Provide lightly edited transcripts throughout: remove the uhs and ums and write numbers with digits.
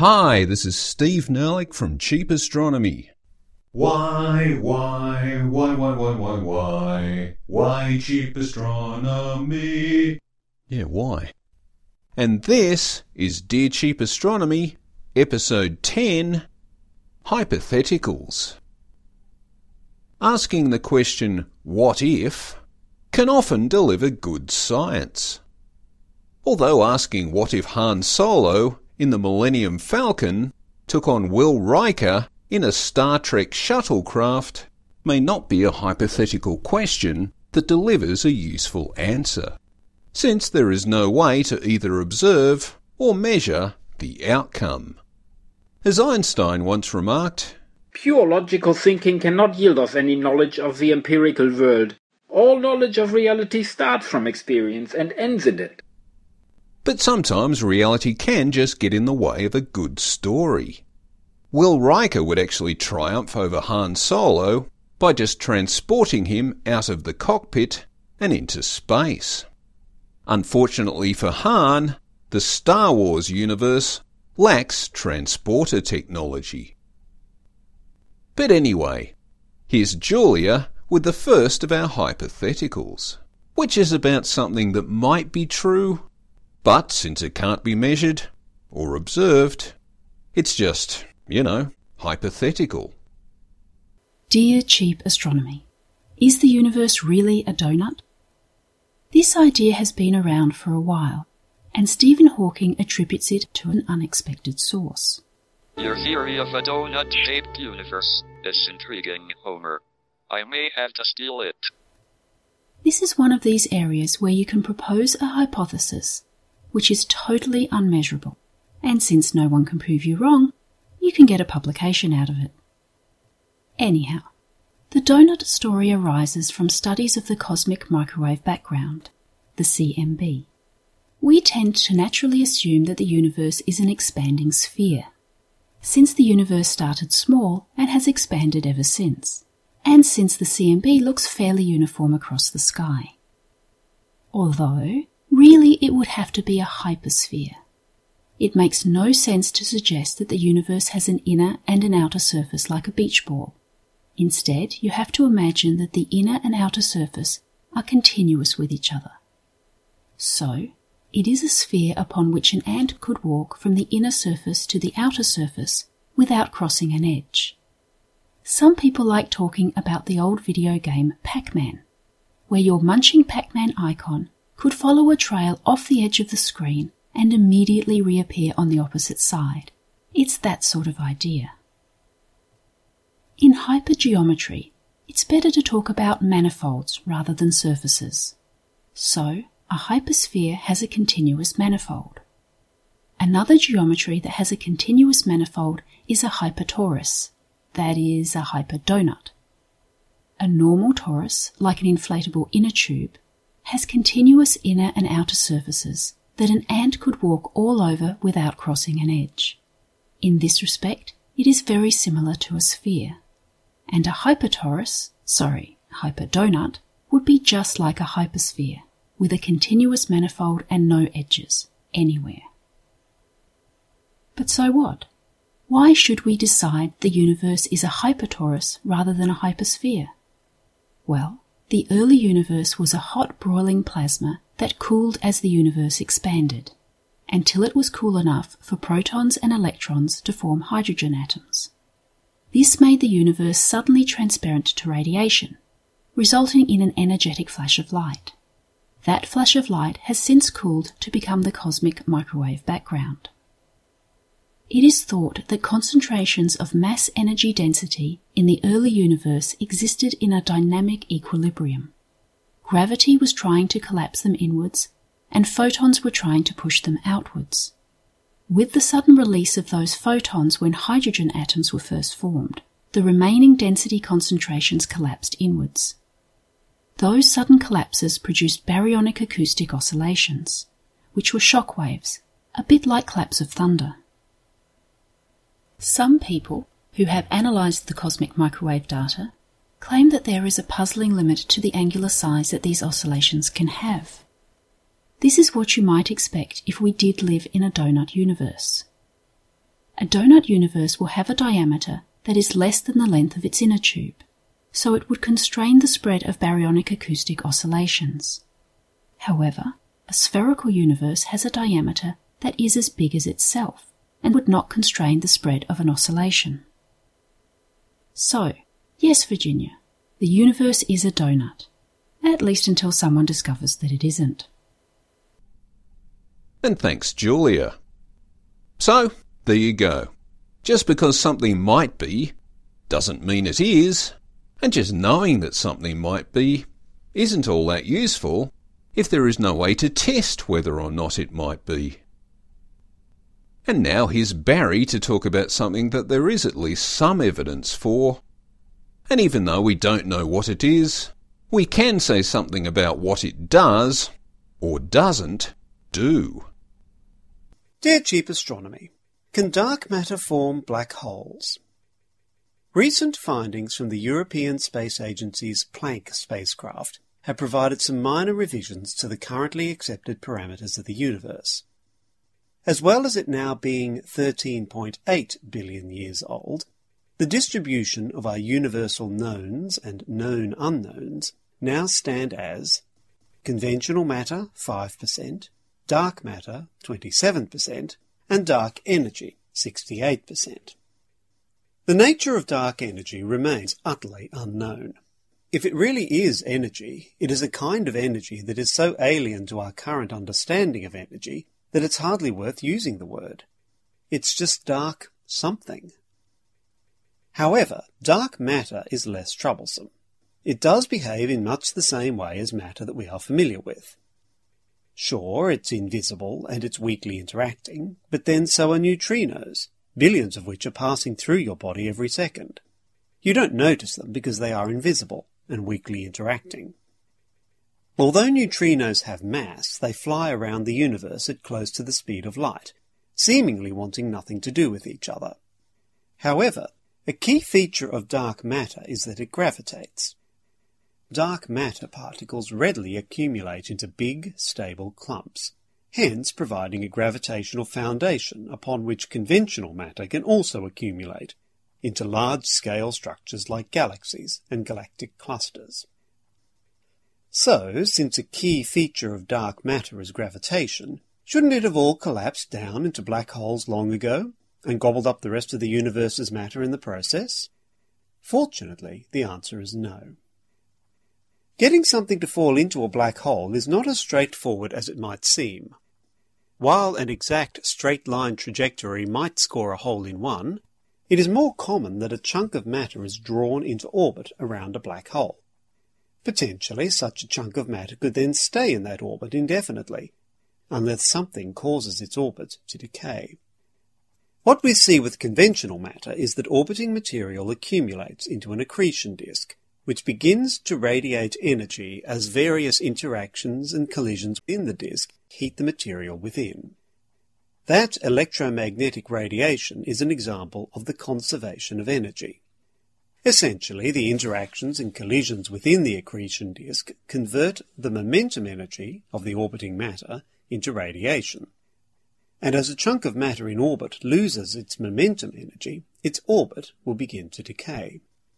Hi, this is Steve Nerlich from Cheap Astronomy. Why cheap astronomy? Yeah, why? And this is Dear Cheap Astronomy, Episode 10, Hypotheticals. Asking the question, what if, can often deliver good science. Although asking what if Han Solo in the Millennium Falcon took on Will Riker in a Star Trek shuttlecraft may not be a hypothetical question that delivers a useful answer, since there is no way to either observe or measure the outcome. As Einstein once remarked, "Pure logical thinking cannot yield us any knowledge of the empirical world. All knowledge of reality starts from experience and ends in it." But sometimes reality can just get in the way of a good story. Will Riker would actually triumph over Han Solo by just transporting him out of the cockpit and into space. Unfortunately for Han, the Star Wars universe lacks transporter technology. But anyway, here's Julia with the first of our hypotheticals, which is about something that might be true, but since it can't be measured or observed, it's just, hypothetical. Dear Cheap Astronomy, is the universe really a donut? This idea has been around for a while, and Stephen Hawking attributes it to an unexpected source. Your theory of a donut-shaped universe is intriguing, Homer. I may have to steal it. This is one of these areas where you can propose a hypothesis which is totally unmeasurable, and since no one can prove you wrong, you can get a publication out of it. Anyhow, the donut story arises from studies of the cosmic microwave background, the CMB. We tend to naturally assume that the universe is an expanding sphere, since the universe started small and has expanded ever since, and since the CMB looks fairly uniform across the sky. Although, really it would have to be a hypersphere. It makes no sense to suggest that the universe has an inner and an outer surface like a beach ball. Instead, you have to imagine that the inner and outer surface are continuous with each other. So, it is a sphere upon which an ant could walk from the inner surface to the outer surface without crossing an edge. Some people like talking about the old video game Pac-Man, where your munching Pac-Man icon could follow a trail off the edge of the screen and immediately reappear on the opposite side. It's that sort of idea. In hypergeometry, it's better to talk about manifolds rather than surfaces. So, a hypersphere has a continuous manifold. Another geometry that has a continuous manifold is a hypertorus, that is, a hyperdonut. A normal torus, like an inflatable inner tube, has continuous inner and outer surfaces that an ant could walk all over without crossing an edge. In this respect, it is very similar to a sphere. And a hyperdonut, would be just like a hypersphere, with a continuous manifold and no edges, anywhere. But so what? Why should we decide the universe is a hypertorus rather than a hypersphere? Well, the early universe was a hot broiling plasma that cooled as the universe expanded, until it was cool enough for protons and electrons to form hydrogen atoms. This made the universe suddenly transparent to radiation, resulting in an energetic flash of light. That flash of light has since cooled to become the cosmic microwave background. It is thought that concentrations of mass energy density in the early universe existed in a dynamic equilibrium. Gravity was trying to collapse them inwards, and photons were trying to push them outwards. With the sudden release of those photons when hydrogen atoms were first formed, the remaining density concentrations collapsed inwards. Those sudden collapses produced baryonic acoustic oscillations, which were shock waves, a bit like claps of thunder. Some people who have analysed the cosmic microwave data claim that there is a puzzling limit to the angular size that these oscillations can have. This is what you might expect if we did live in a donut universe. A donut universe will have a diameter that is less than the length of its inner tube, so it would constrain the spread of baryonic acoustic oscillations. However, a spherical universe has a diameter that is as big as itself, and would not constrain the spread of an oscillation. So, yes, Virginia, the universe is a donut, at least until someone discovers that it isn't. And thanks, Julia. So, there you go. Just because something might be doesn't mean it is, and just knowing that something might be isn't all that useful if there is no way to test whether or not it might be. And now here's Barry to talk about something that there is at least some evidence for. And even though we don't know what it is, we can say something about what it does, or doesn't, do. Dear Cheap Astronomy, can dark matter form black holes? Recent findings from the European Space Agency's Planck spacecraft have provided some minor revisions to the currently accepted parameters of the universe. As well as it now being 13.8 billion years old, the distribution of our universal knowns and known unknowns now stand as conventional matter 5%, dark matter 27%, and dark energy 68%. The nature of dark energy remains utterly unknown. If it really is energy, it is a kind of energy that is so alien to our current understanding of energy that it's hardly worth using the word. It's just dark something. However, dark matter is less troublesome. It does behave in much the same way as matter that we are familiar with. Sure, it's invisible and it's weakly interacting, but then so are neutrinos, billions of which are passing through your body every second. You don't notice them because they are invisible and weakly interacting. Although neutrinos have mass, they fly around the universe at close to the speed of light, seemingly wanting nothing to do with each other. However, a key feature of dark matter is that it gravitates. Dark matter particles readily accumulate into big, stable clumps, hence providing a gravitational foundation upon which conventional matter can also accumulate into large-scale structures like galaxies and galactic clusters. So, since a key feature of dark matter is gravitation, shouldn't it have all collapsed down into black holes long ago, and gobbled up the rest of the universe's matter in the process? Fortunately, the answer is no. Getting something to fall into a black hole is not as straightforward as it might seem. While an exact straight-line trajectory might score a hole in one, it is more common that a chunk of matter is drawn into orbit around a black hole. Potentially, such a chunk of matter could then stay in that orbit indefinitely, unless something causes its orbit to decay. What we see with conventional matter is that orbiting material accumulates into an accretion disk, which begins to radiate energy as various interactions and collisions in the disk heat the material within. That electromagnetic radiation is an example of the conservation of energy. Essentially, the interactions and collisions within the accretion disk convert the momentum energy of the orbiting matter into radiation. And as a chunk of matter in orbit loses its momentum energy, its orbit will begin to decay.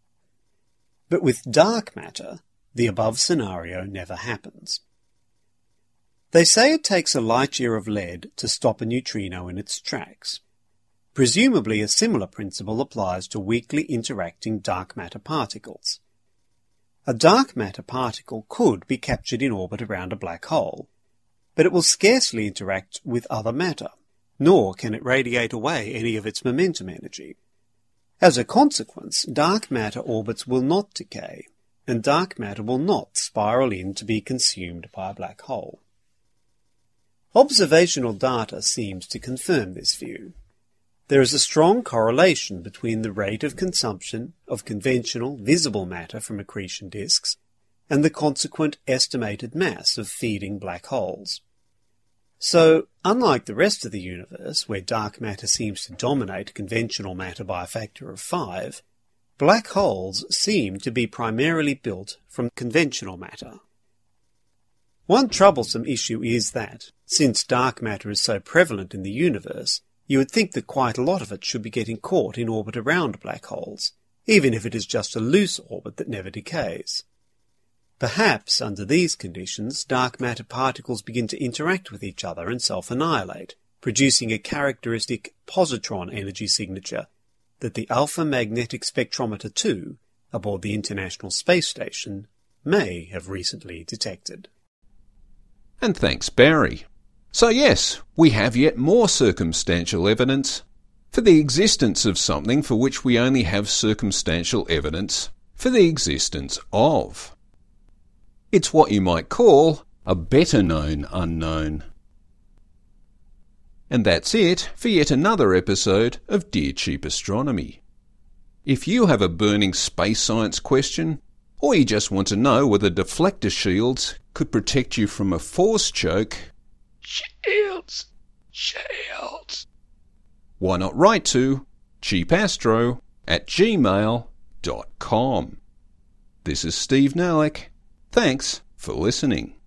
But with dark matter, the above scenario never happens. They say it takes a light year of lead to stop a neutrino in its tracks. Presumably a similar principle applies to weakly interacting dark matter particles. A dark matter particle could be captured in orbit around a black hole, but it will scarcely interact with other matter, nor can it radiate away any of its momentum energy. As a consequence, dark matter orbits will not decay, and dark matter will not spiral in to be consumed by a black hole. Observational data seems to confirm this view. There is a strong correlation between the rate of consumption of conventional visible matter from accretion disks and the consequent estimated mass of feeding black holes. So, unlike the rest of the universe, where dark matter seems to dominate conventional matter by a factor of 5, black holes seem to be primarily built from conventional matter. One troublesome issue is that, since dark matter is so prevalent in the universe, you would think that quite a lot of it should be getting caught in orbit around black holes, even if it is just a loose orbit that never decays. Perhaps, under these conditions, dark matter particles begin to interact with each other and self-annihilate, producing a characteristic positron energy signature that the Alpha Magnetic Spectrometer 2, aboard the International Space Station, may have recently detected. And thanks, Barry. So yes, we have yet more circumstantial evidence for the existence of something for which we only have circumstantial evidence for the existence of. It's what you might call a better-known unknown. And that's it for yet another episode of Dear Cheap Astronomy. If you have a burning space science question, or you just want to know whether deflector shields could protect you from a force choke, shields, why not write to cheapastro@gmail.com. This is Steve Nalek. Thanks for listening.